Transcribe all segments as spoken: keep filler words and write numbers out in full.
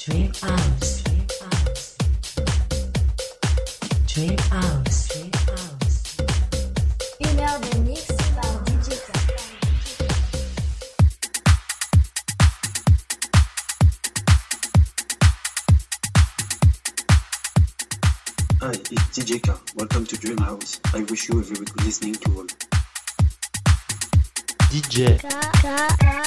Dream House. Dream House. Une heure de mix par D J K. Hi, it's D J K. Welcome to Dream House. I wish you a very good listening to all. D J K, K.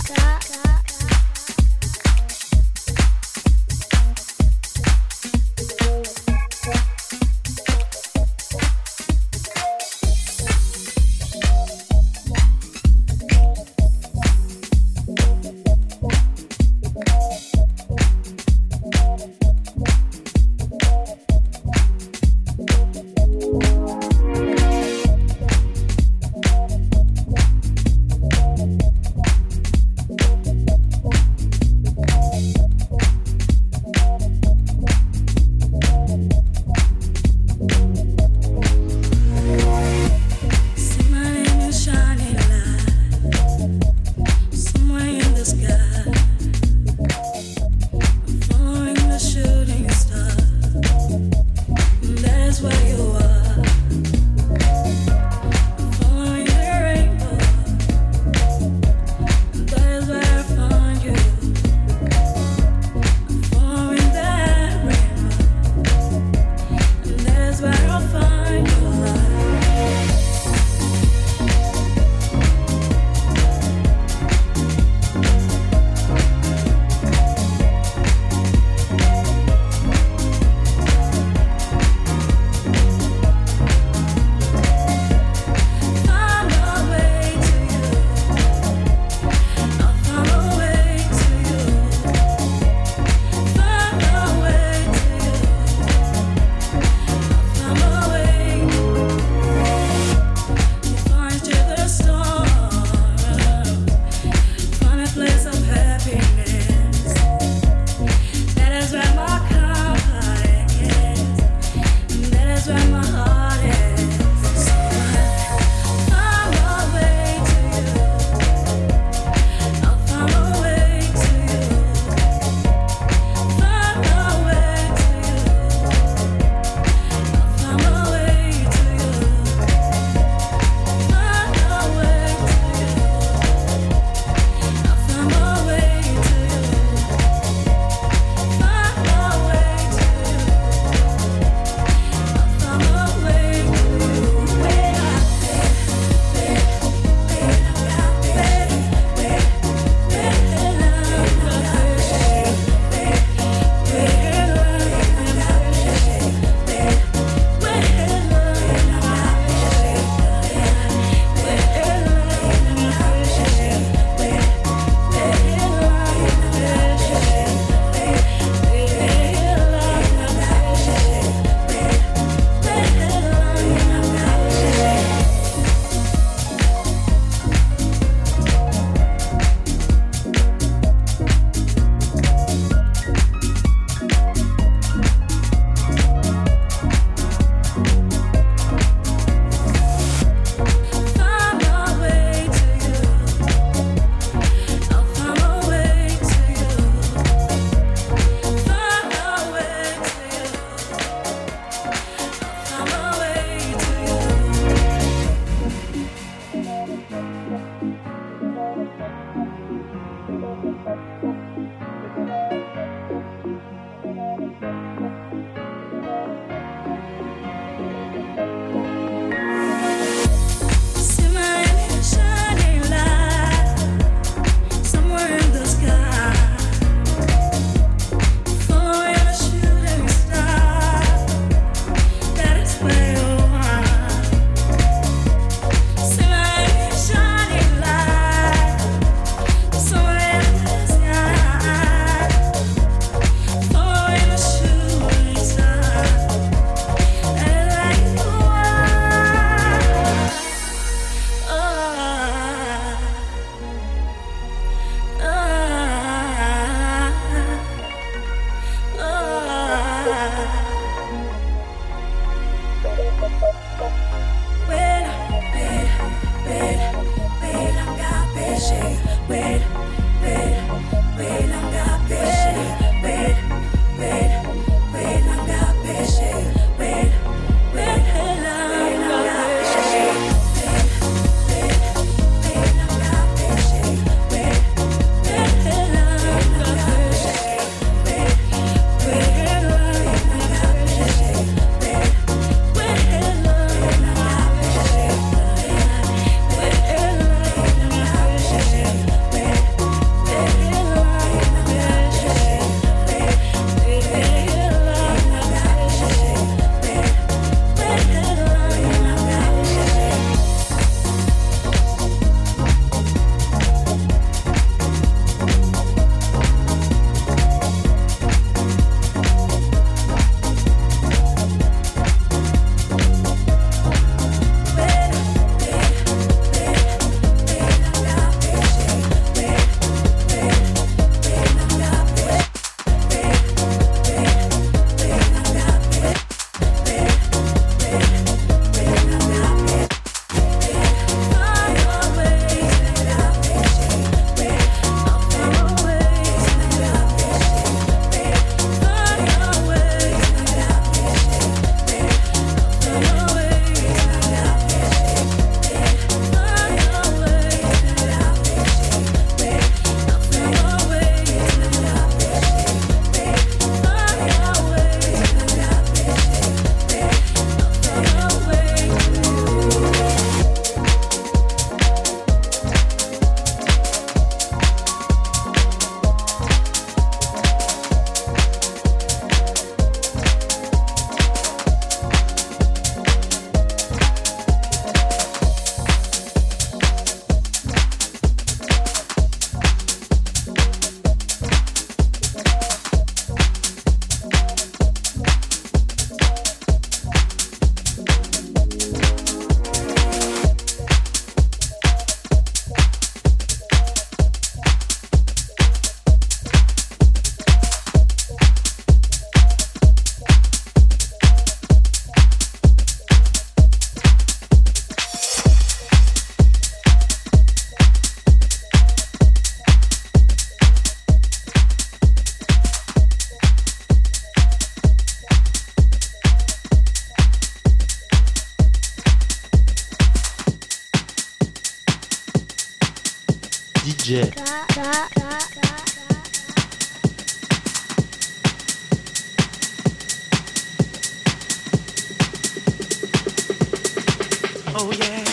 Somewhere in the sky. J. Oh yeah.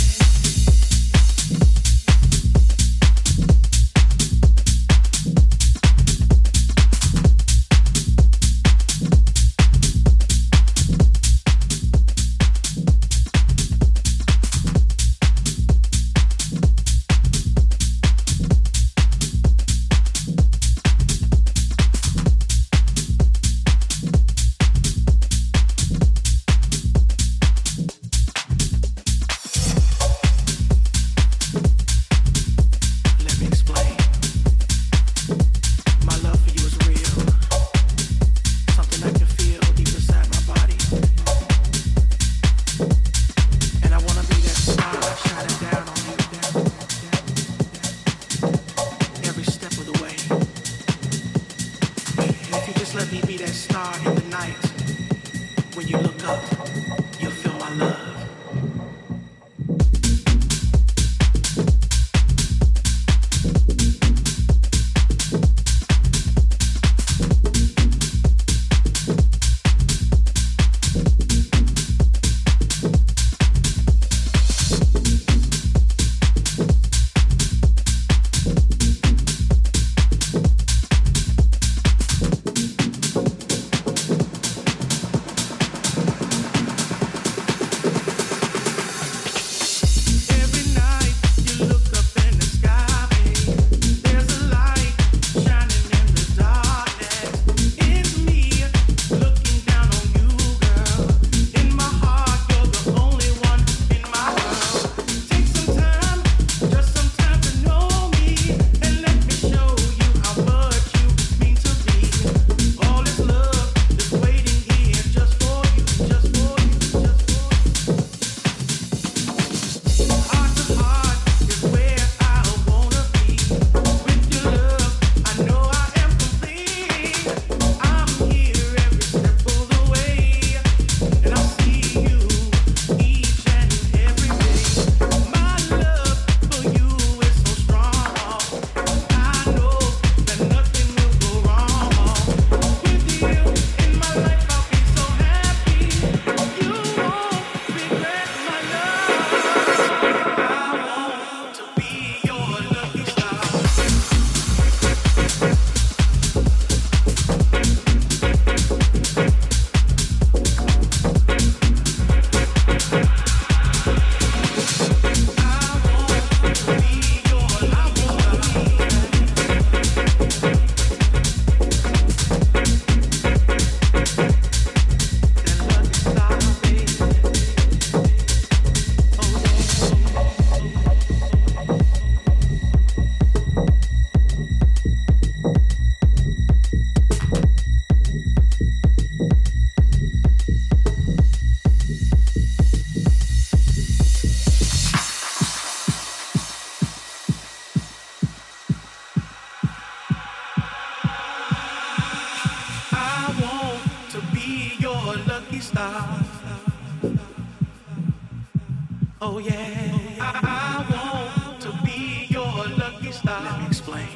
Oh yeah, I, I want to be your lucky star. Let me explain.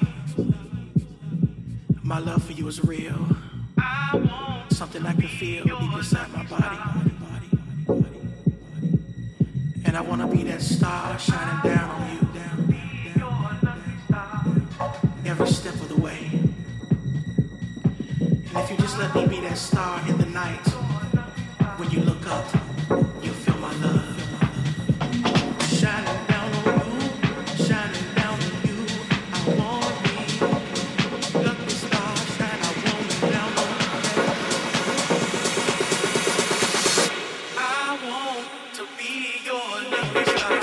My love for you is real. I want something I can feel deep inside my body. And I want to be that star shining down on you. Every step of the way. And if you just let me be that star in the night, when you look up, you'll feel my love. Shining down on you, shining down on you. I wanna be lucky star, shine. I wanna down on you. I want to be your lucky star.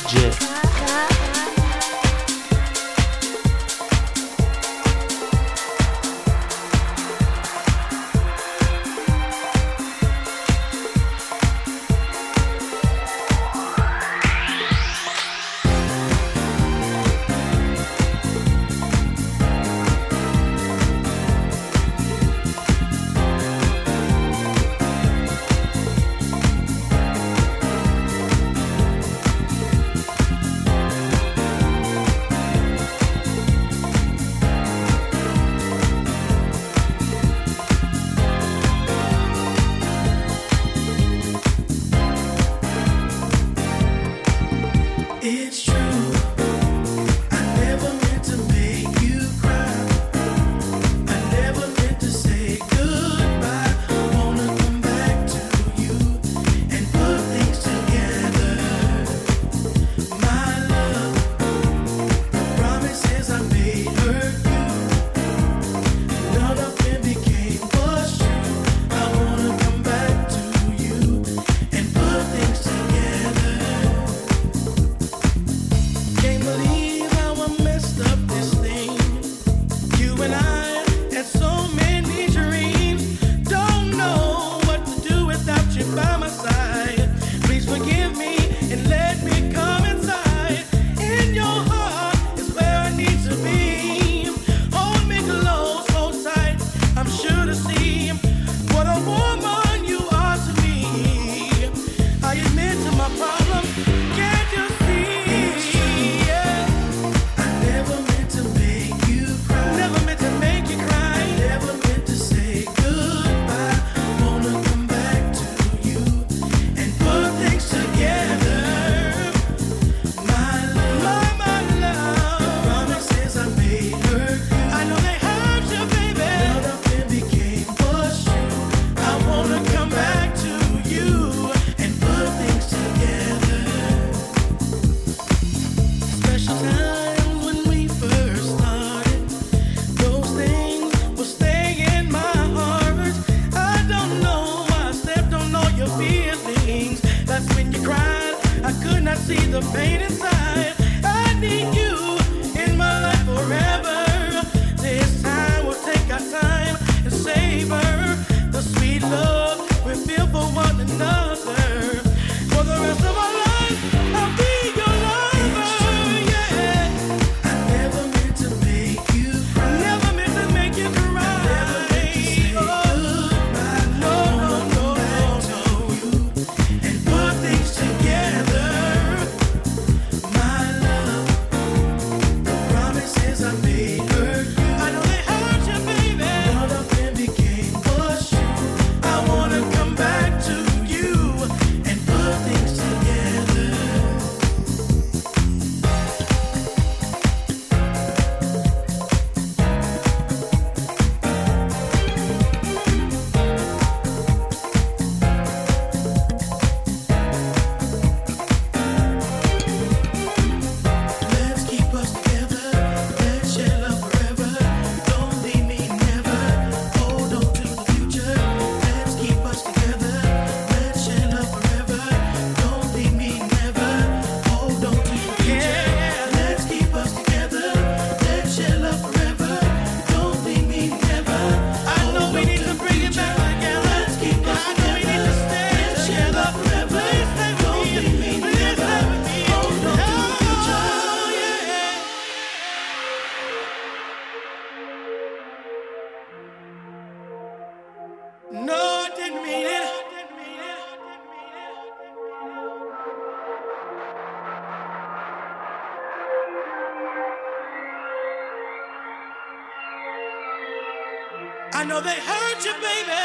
I know they hurt you, baby.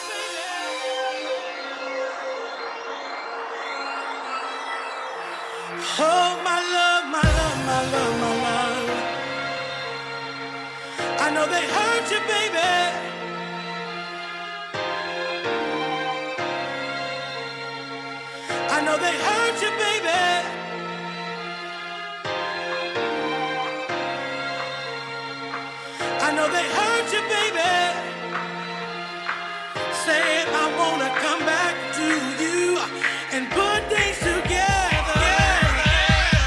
Oh, my love, my love, my love, my love. I know they hurt you, baby. I know they hurt you, baby. I know they hurt you, baby. Say I wanna come back to you and put things together.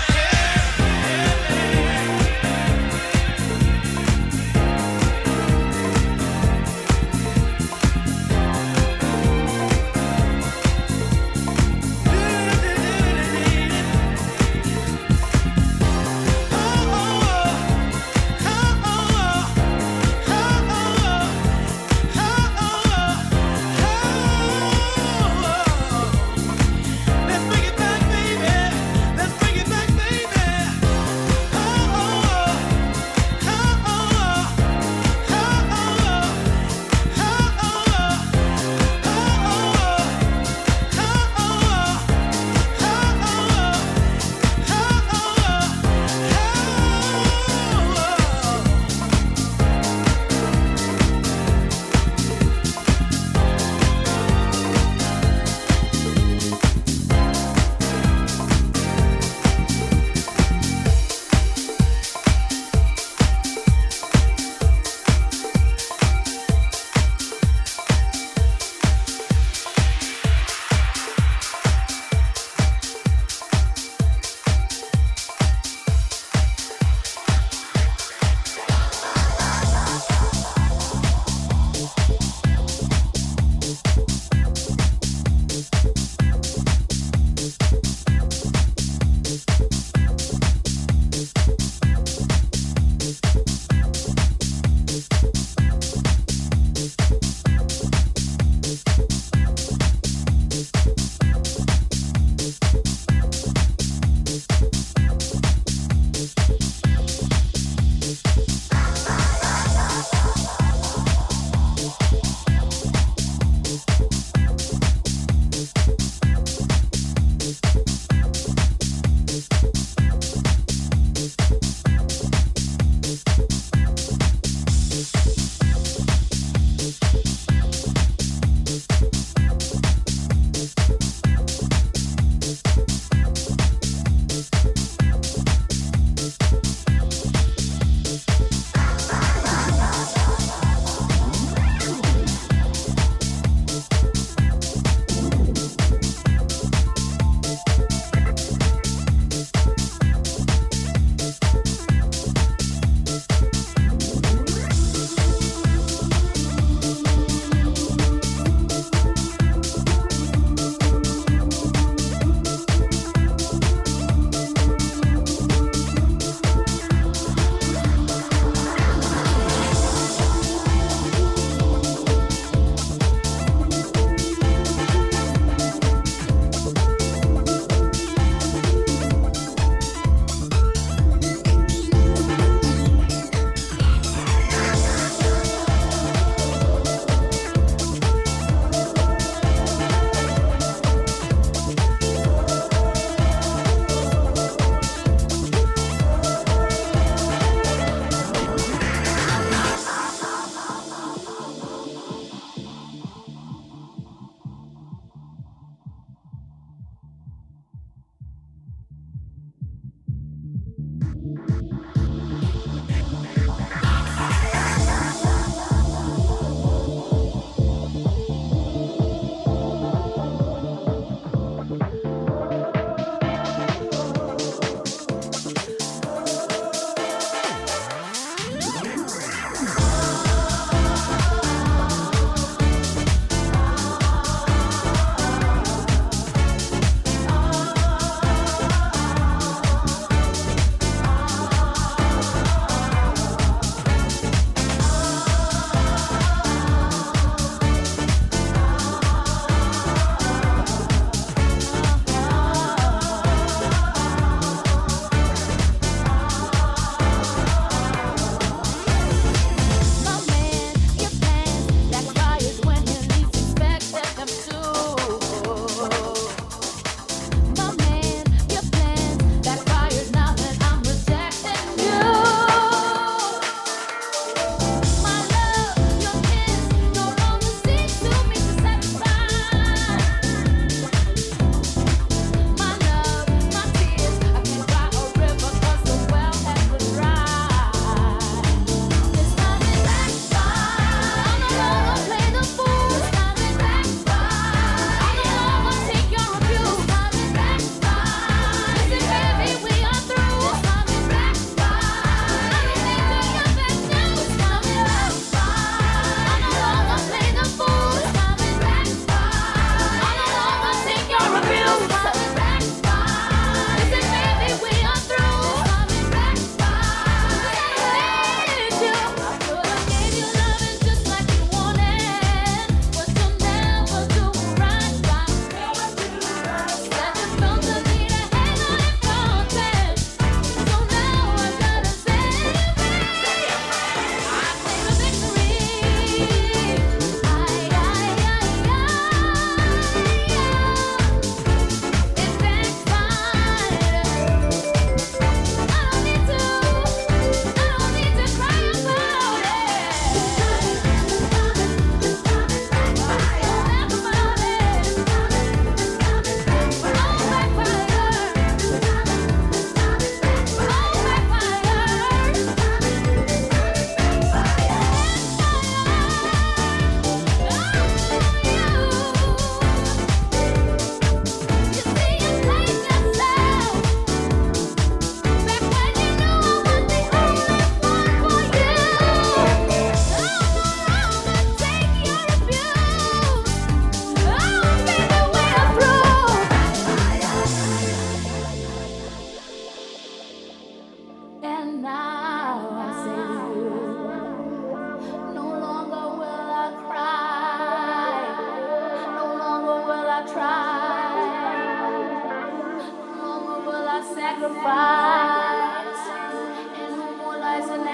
sacrifice, and no more lies and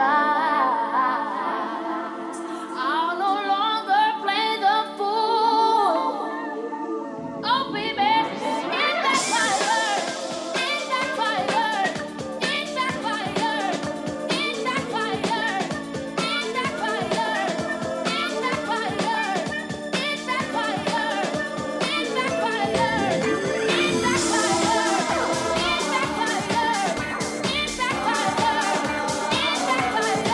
alibis. I'll no longer play the fool. Oh baby, in that fire, in that fire, in that fire, in that fire, in that fire, in that fire, in that fire, in that fire, in that fire, in that fire, in that fire, in that fire.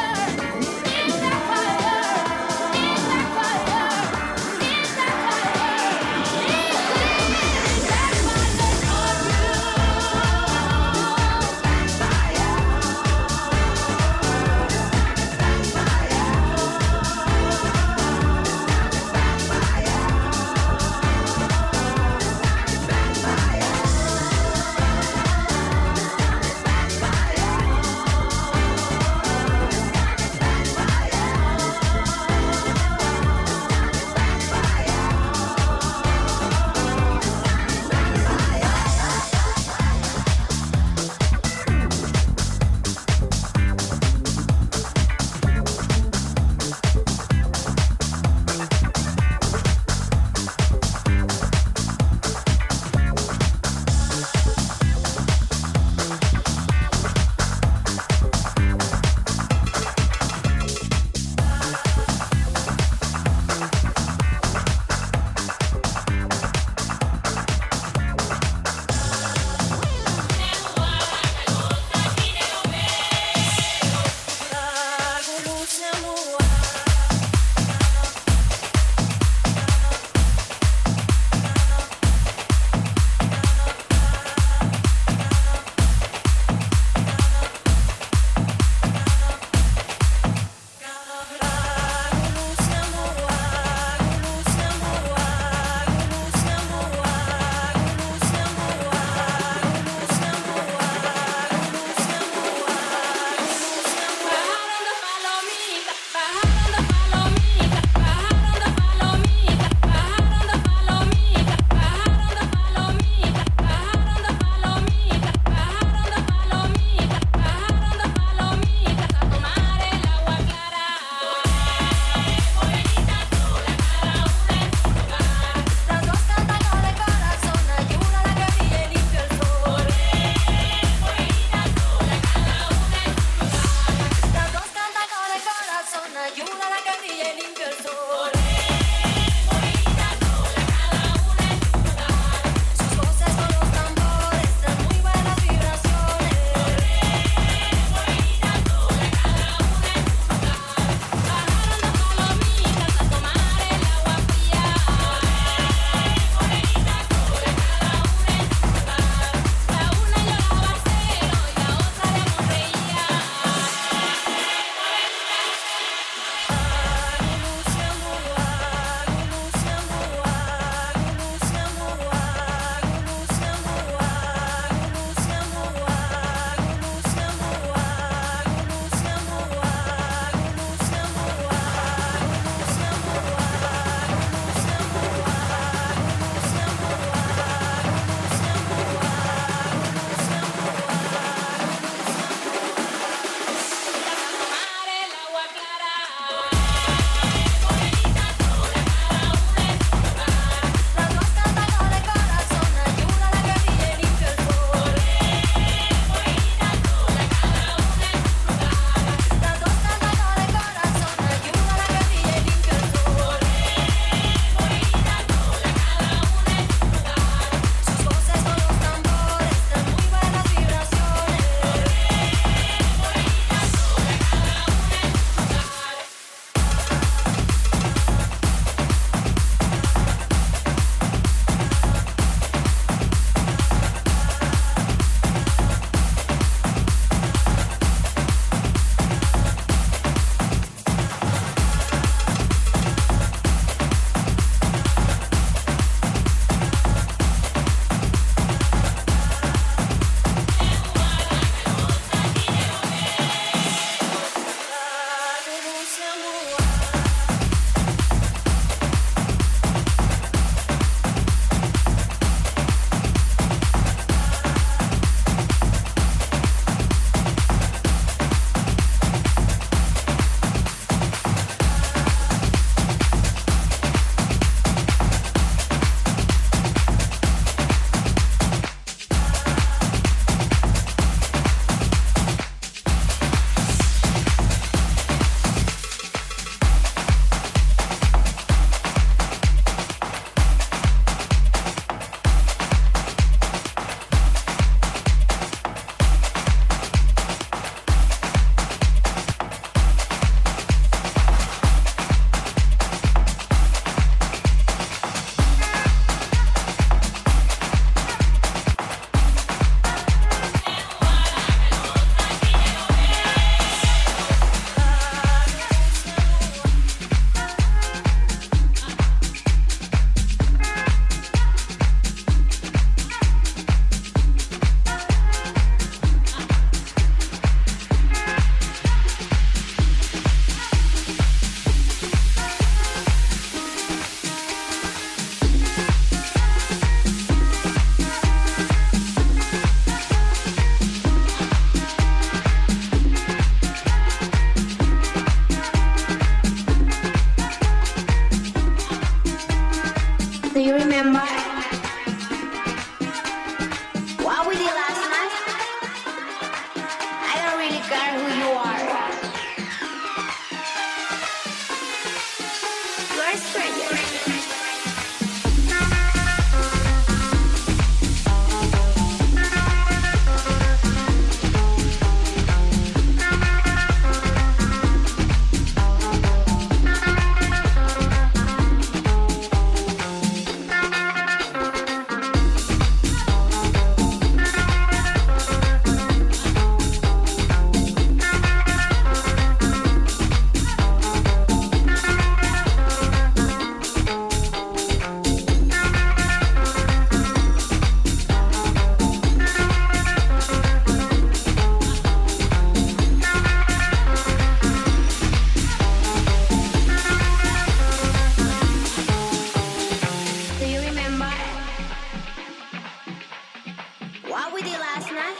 what we did last night,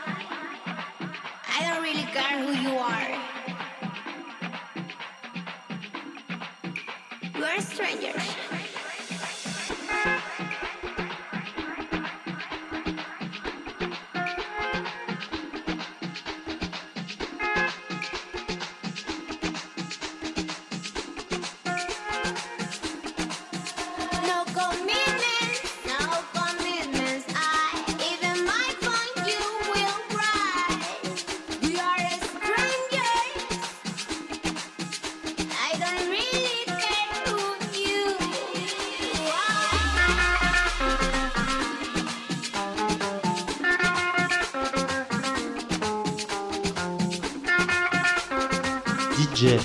I don't really care who you are. We're strangers. No commitments, no commitments. I even might find you will cry. We are strangers. I don't really care who you D J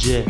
J.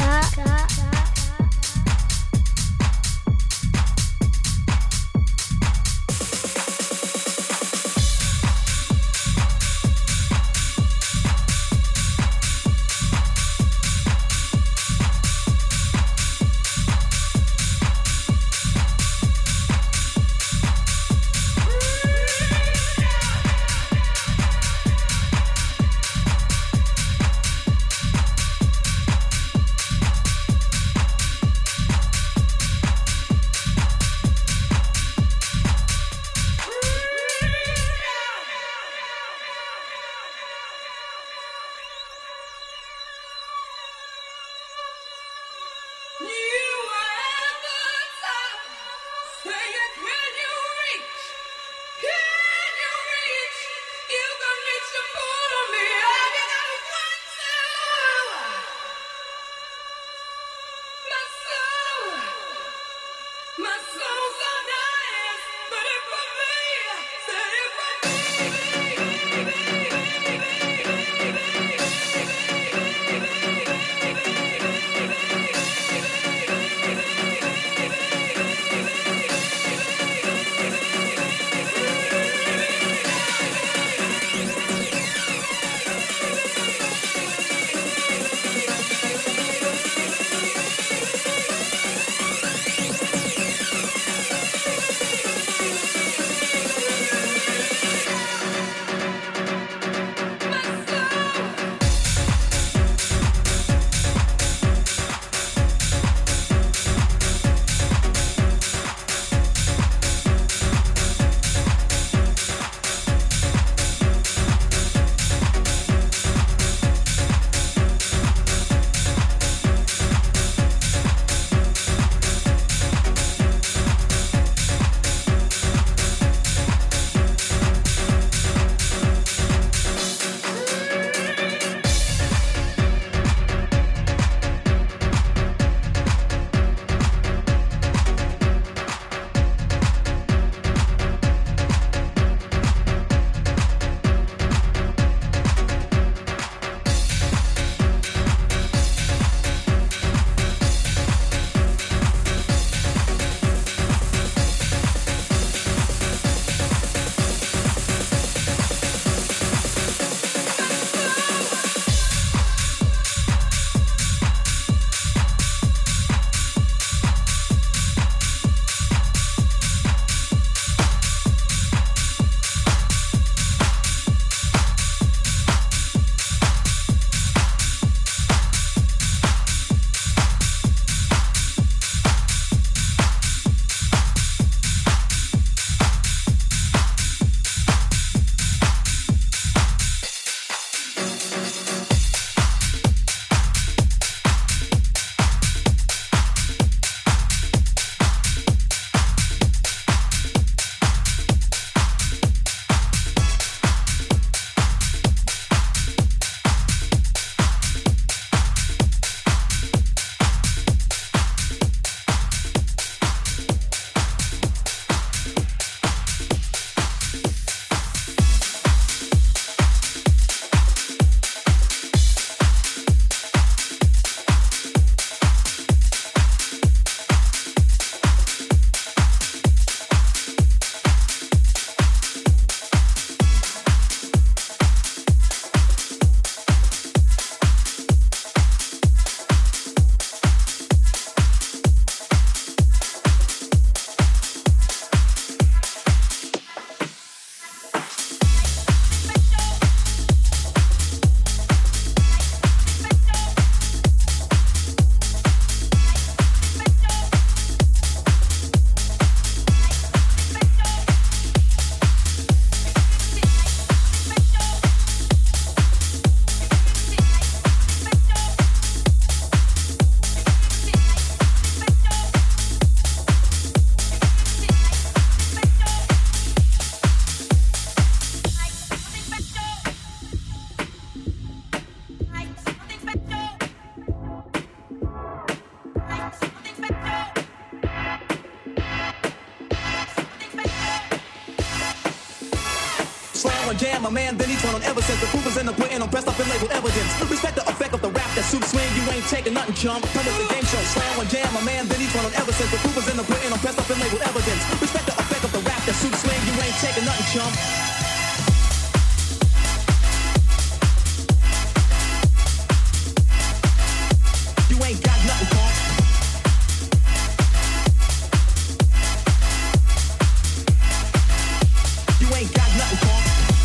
Slam or jam a man, then he turn on ever since the proof is in the pudding. I'm pressed up and labeled evidence. Respect the effect of the rap that suits swing. You ain't taking taking nothing, chump. Come with the game show, slam one jam, my man, then he's run on ever since. The proof is in the pudding, I'm pressed up and labeled evidence. Respect the effect of the rap that suits swing, you ain't taking nothing, chump. You ain't got nothing, punk. You ain't got nothing, punk.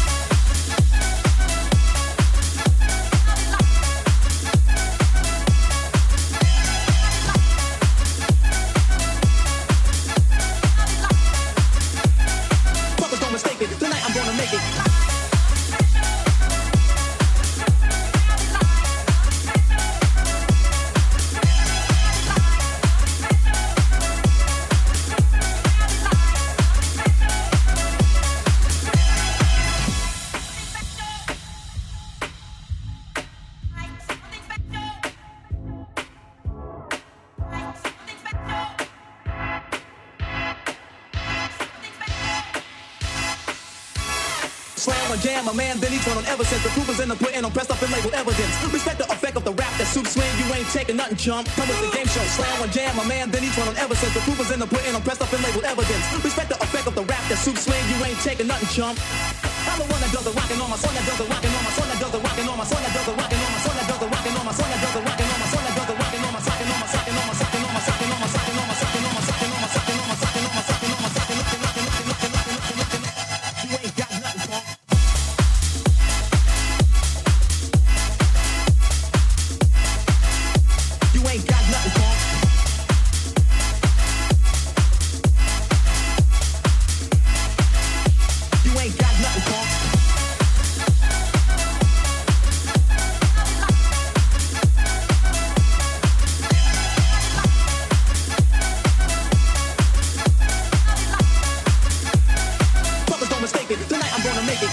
Jam, a man, then he's run on ever since. The proof is in the pudding, I'm pressed up and labeled evidence. Respect the effect of the rap that suits swing, you ain't taking nothing, chump. Come with the game show, slam one jam, a man, then he's run on ever since. The proof is in the pudding, I'm pressed up and labeled evidence. Respect the effect of the rap that suits swing, you ain't taking nothing, chump. I'm the one that does the rockin' on my son, that does the rockin' on my son, that does the rockin' on my son, that does the rockin' on my son, that does the rockin' on my son, that does the rockin' on my son, that does the rockin' on my sockin' on my sockin' on my sockin' on my sockin' on my sockin' on my sockin' on my sockin' on my sockin' on my sockin' on my sockin' on my sockin' on my sockin'. You ain't got nothing, punk. Ain't got nothing, punk. You ain't got nothing, punk. Fuckers, don't mistake it. Tonight I'm gonna make it.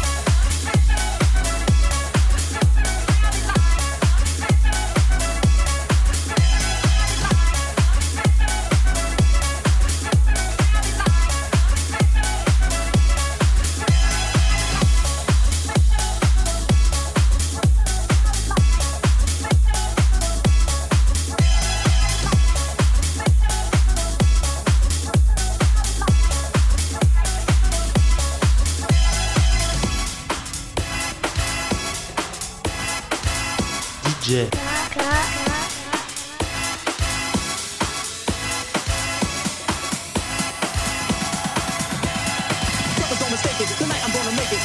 D J. Brothers, don't mistake it. Tonight I'm gonna make it.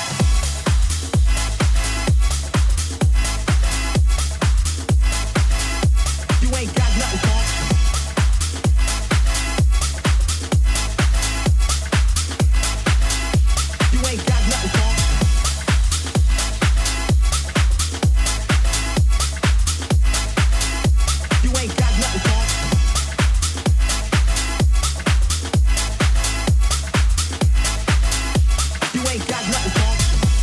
You ain't got nothing, punk. You ain't got nothing, punk. You ain't got nothing, punk. You ain't got nothing, punk.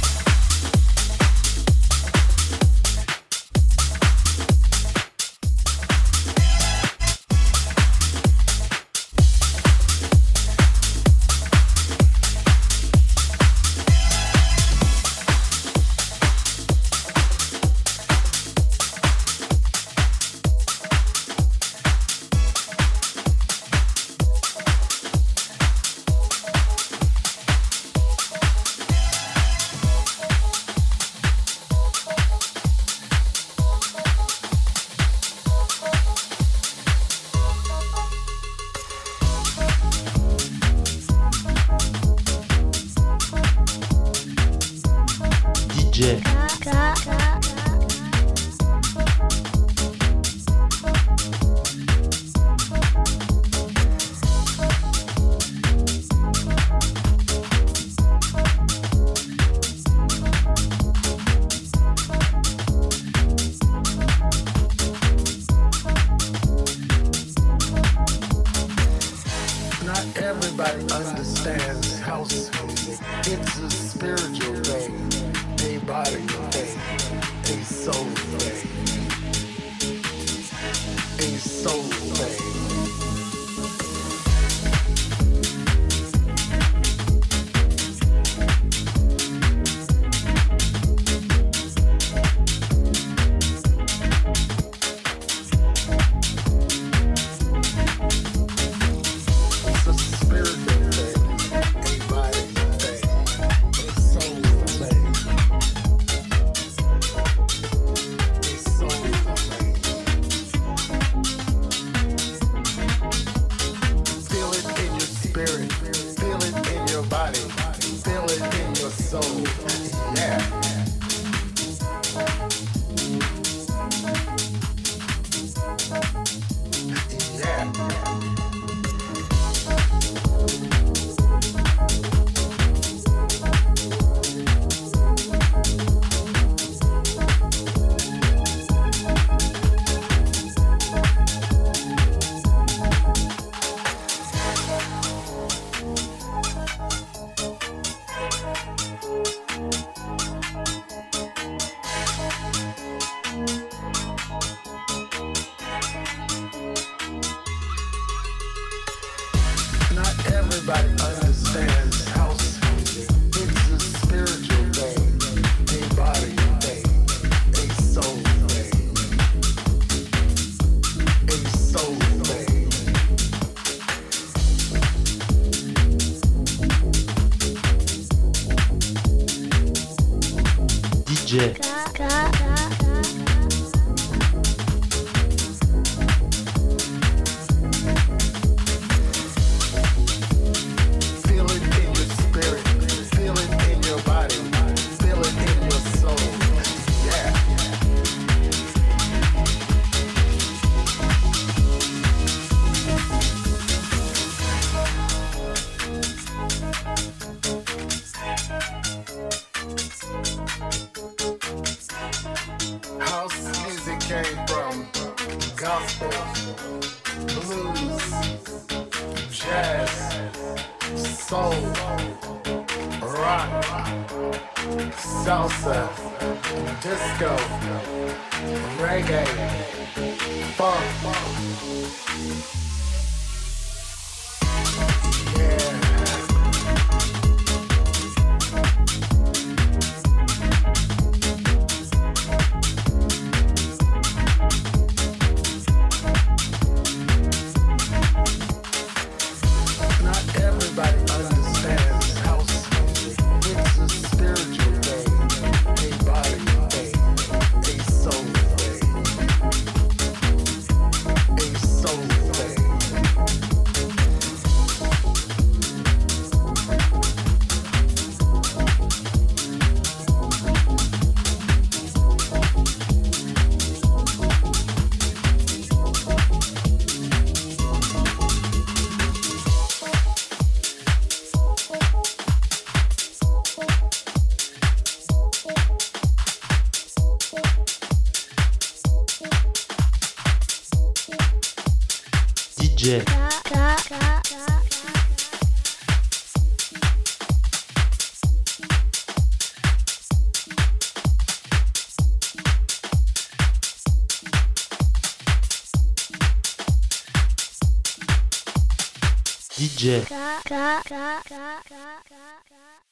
D J. Not everybody understands house music. It's a spiritual thing, a body thing, a soul thing, a soul thing. everybody understands house music. It's a spiritual thing, a body thing, a soul thing, a soul thing. D J, Feel it in your spirit, feel it in your body, feel it in your soul. Yeah. House music came from gospel, blues, jazz, soul, rock, salsa, disco, reggae, funk. Yeah. Not everybody understands house music. It's a spiritual thing, a body thing, a soul thing, a soul thing. D J, D J.